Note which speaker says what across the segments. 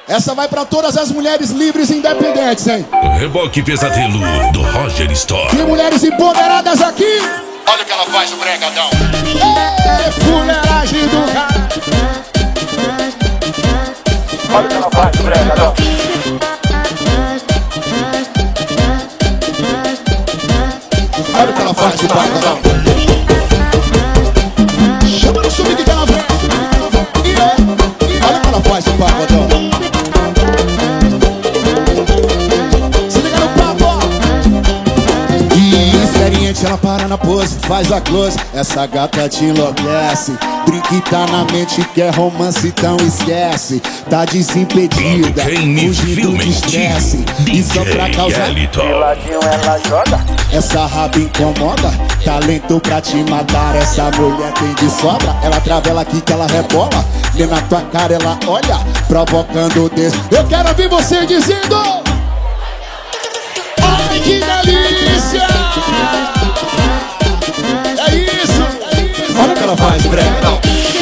Speaker 1: Essa vai pra todas as mulheres livres e independentes, hein?
Speaker 2: Reboque Pesadelo do Roger Store.
Speaker 1: E mulheres empoderadas aqui.
Speaker 3: Olha o que ela faz no bregadão.
Speaker 1: Fuleiragem do cara.
Speaker 3: Olha o que ela faz no bregadão.
Speaker 1: Olha o que ela faz de pagodão. Chama no subir que ela vem. Olha o que ela faz de pagodão. Se liga no papo. E experiente, ela para na pose, faz a close. Essa gata te enlouquece. Drink tá na mente, quer romance, então esquece. Tá desimpedida, fugindo de estresse. E só pra causar
Speaker 3: De ladinho ela joga.
Speaker 1: essa raba incomoda, talento pra te matar. Essa mulher tem de sobra. Ela travela aqui que ela rebola. E na tua cara ela olha, provocando o des. Eu quero ouvir você dizendo: ai que delícia! É isso, é isso. Olha o que ela faz, bregadão.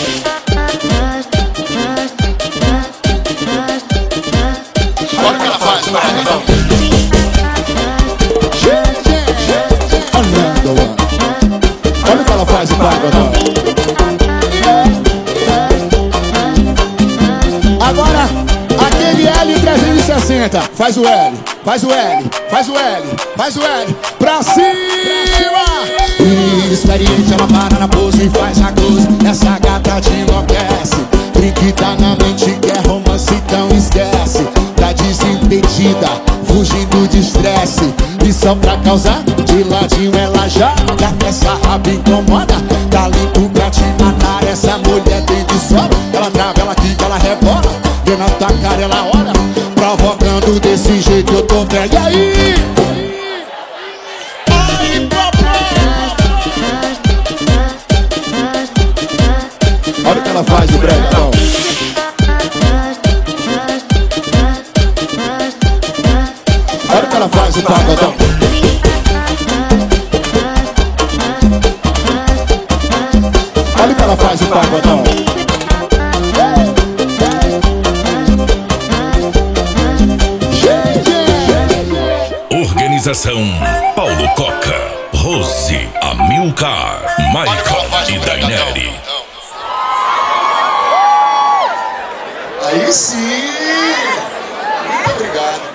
Speaker 3: Olha o que ela faz no bregadão.
Speaker 1: Olha o que ela faz, o pagodão. Agora, aquele L360. Faz o L, faz o L, faz o L, faz o L. Pra cima! E experiente, ela para na pose e faz a close. Essa gata te enlouquece. Drink tá na mente, quer romance, então esquece. Tá desimpedida, fugindo de estresse. E só pra causar, de ladinho ela joga. Essa raba incomoda, talento pra te matar. Essa mulher tem de sobra. Ela trava, ela quica, ela rebola. Vê na tua cara, ela olha, provocando desse jeito eu tô velho. E aí? Ai, olha o que ela faz de bregadão. Olha o que ela faz de pagodão. Olha o que ela faz de pagodão.
Speaker 2: Organização Paulo Coca, Rose, Amilcar, Michael e Daineri.
Speaker 1: Aí sim! Muito obrigado.